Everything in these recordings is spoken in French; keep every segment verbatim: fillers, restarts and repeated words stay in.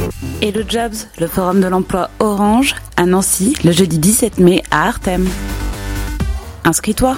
Hello Jobs, le forum de l'emploi Orange à Nancy, le jeudi dix-sept mai à Artem. Inscris-toi.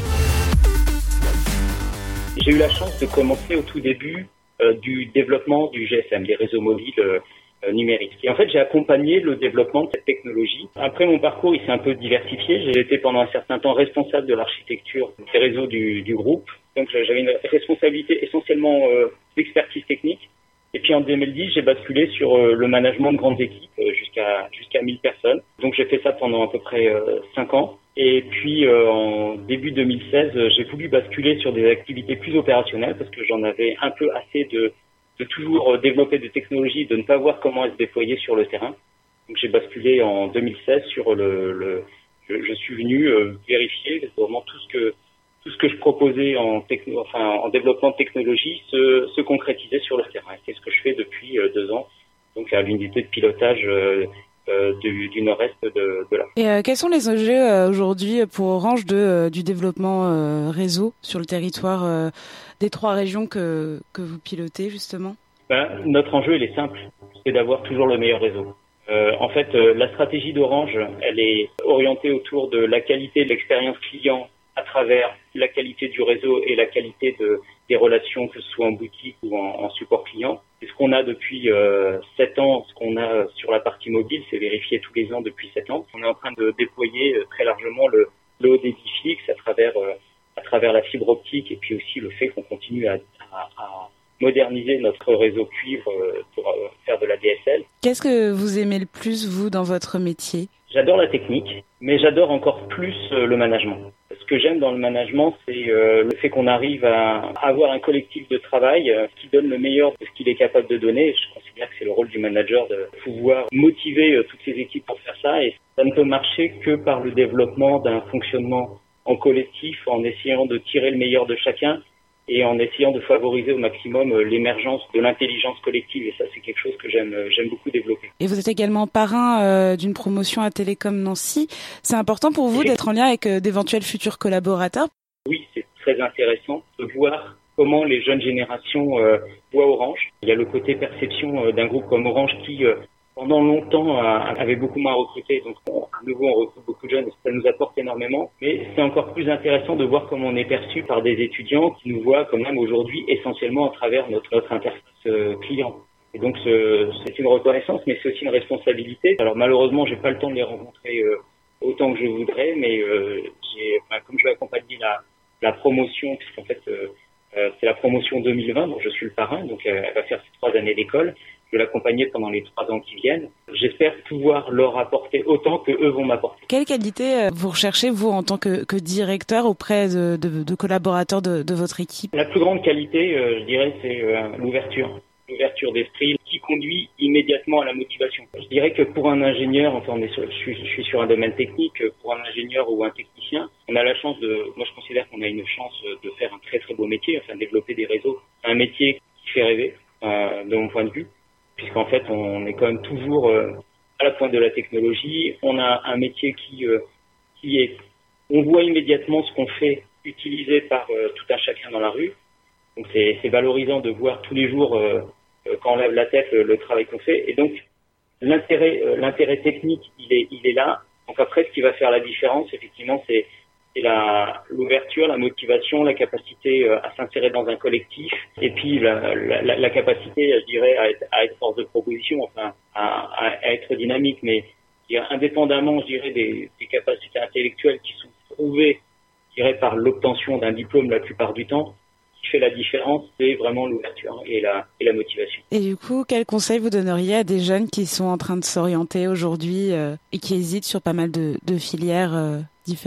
J'ai eu la chance de commencer au tout début euh, du développement du G S M, des réseaux mobiles euh, euh, numériques. Et en fait, j'ai accompagné le développement de cette technologie. Après, mon parcours, il s'est un peu diversifié. J'ai été pendant un certain temps responsable de l'architecture des réseaux du, du groupe. Donc, j'avais une responsabilité essentiellement euh, d'expertise technique. Et puis en deux mille dix, j'ai basculé sur euh, le management de grandes équipes, euh, jusqu'à jusqu'à mille personnes. Donc j'ai fait ça pendant à peu près euh, cinq ans. Et puis euh, en début deux mille seize, euh, j'ai voulu basculer sur des activités plus opérationnelles parce que j'en avais un peu assez de, de toujours développer des technologies, de ne pas voir comment elles se déployaient sur le terrain. Donc j'ai basculé en deux mille seize sur le... le je, je suis venu euh, vérifier vraiment tout ce que tout ce que je proposais en, techno, enfin, en développement de technologie se, se concrétisait sur le terrain. C'est ce que je fais depuis euh, deux ans, donc à l'unité de pilotage euh, euh, du, du nord-est de, de la France. Et euh, quels sont les enjeux euh, aujourd'hui pour Orange de, euh, du développement euh, réseau sur le territoire euh, des trois régions que, que vous pilotez justement ? Ben, notre enjeu, il est simple, c'est d'avoir toujours le meilleur réseau. Euh, en fait, euh, la stratégie d'Orange, elle est orientée autour de la qualité de l'expérience client à travers la qualité du réseau et la qualité de, des relations, que ce soit en boutique ou en, en support client. C'est ce qu'on a depuis euh, sept ans, ce qu'on a sur la partie mobile, c'est vérifié tous les ans depuis sept ans. On est en train de déployer euh, très largement le, le haut débit fixe à travers, euh, à travers la fibre optique et puis aussi le fait qu'on continue à, à, à moderniser notre réseau cuivre euh, pour euh, faire de la D S L. Qu'est-ce que vous aimez le plus, vous, dans votre métier ? J'adore la technique, mais j'adore encore plus euh, le management. Ce que j'aime dans le management, c'est euh, le fait qu'on arrive à avoir un collectif de travail euh, qui donne le meilleur de ce qu'il est capable de donner. Je considère que c'est le rôle du manager de pouvoir motiver euh, toutes ses équipes pour faire ça. Et ça ne peut marcher que par le développement d'un fonctionnement en collectif, en essayant de tirer le meilleur de chacun et en essayant de favoriser au maximum euh, l'émergence de l'intelligence collective. Et ça, c'est quelque chose que j'aime, euh, j'aime beaucoup développer. Et vous êtes également parrain euh, d'une promotion à Télécom Nancy. C'est important pour vous d'être en lien avec euh, d'éventuels futurs collaborateurs ? Oui, c'est très intéressant de voir comment les jeunes générations euh, voient Orange. Il y a le côté perception euh, d'un groupe comme Orange qui, euh, pendant longtemps, a, avait beaucoup moins recruté. Donc, on, à nouveau, on recrute beaucoup de jeunes et ça nous apporte énormément. Mais c'est encore plus intéressant de voir comment on est perçu par des étudiants qui nous voient quand même aujourd'hui essentiellement à travers notre, notre interface euh, client. Et donc, ce, c'est une reconnaissance, mais c'est aussi une responsabilité. Alors, malheureusement, j'ai pas le temps de les rencontrer euh, autant que je voudrais, mais euh, j'ai, enfin, comme je vais accompagner la, la promotion, puisqu'en fait, euh, euh, c'est la promotion deux mille vingt, dont je suis le parrain, donc euh, elle va faire ses trois années d'école. Je vais l'accompagner pendant les trois ans qui viennent. J'espère pouvoir leur apporter autant que eux vont m'apporter. Quelle qualité vous recherchez, vous, en tant que, que directeur auprès de, de, de collaborateurs de, de votre équipe ? La plus grande qualité, euh, je dirais, c'est euh, l'ouverture. L'ouverture d'esprit qui conduit immédiatement à la motivation. Je dirais que pour un ingénieur, enfin on est sur, je, suis, je suis sur un domaine technique, pour un ingénieur ou un technicien, on a la chance de, moi je considère qu'on a une chance de faire un très très beau métier, enfin développer des réseaux, un métier qui fait rêver, euh, de mon point de vue, puisqu'en fait on est quand même toujours euh, à la pointe de la technologie, on a un métier qui, euh, qui est, on voit immédiatement ce qu'on fait utilisé par euh, tout un chacun dans la rue, donc c'est, c'est valorisant de voir tous les jours euh, quand on lève la tête, le, le travail qu'on fait. Et donc, l'intérêt, euh, l'intérêt technique, il est, il est là. Donc après, ce qui va faire la différence, effectivement, c'est, c'est la, l'ouverture, la motivation, la capacité euh, à s'insérer dans un collectif, et puis la, la, la capacité, je dirais, à être, à être force de proposition, enfin, à, à être dynamique. Mais je dirais, indépendamment, je dirais, des, des capacités intellectuelles qui sont prouvées, je dirais, par l'obtention d'un diplôme la plupart du temps, qui fait la différence, c'est vraiment l'ouverture et la, et la motivation. Et du coup, quel conseil vous donneriez à des jeunes qui sont en train de s'orienter aujourd'hui euh, et qui hésitent sur pas mal de, de filières euh, différentes ?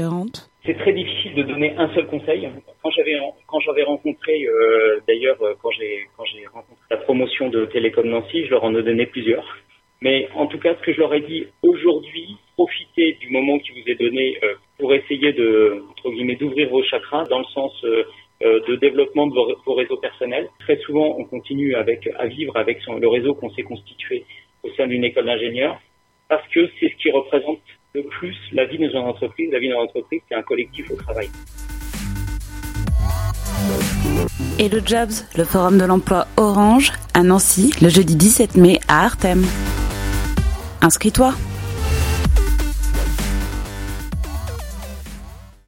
C'est très difficile de donner un seul conseil. Quand j'avais, quand j'avais rencontré, euh, d'ailleurs, quand j'ai, quand j'ai rencontré la promotion de Télécom Nancy, je leur en ai donné plusieurs. Mais en tout cas, ce que je leur ai dit aujourd'hui, profitez du moment qui vous est donné euh, pour essayer de, entre guillemets, d'ouvrir vos chakras dans le sens euh, de développement de vos, vos réseaux personnels. Très souvent, on continue avec, à vivre avec son, le réseau qu'on s'est constitué au sein d'une école d'ingénieurs parce que c'est ce qui représente le plus la vie de notre entreprise. La vie de notre entreprise, c'est un collectif au travail. Hello Jobs, le forum de l'emploi Orange à Nancy, le jeudi dix-sept mai à Artem. Inscris-toi.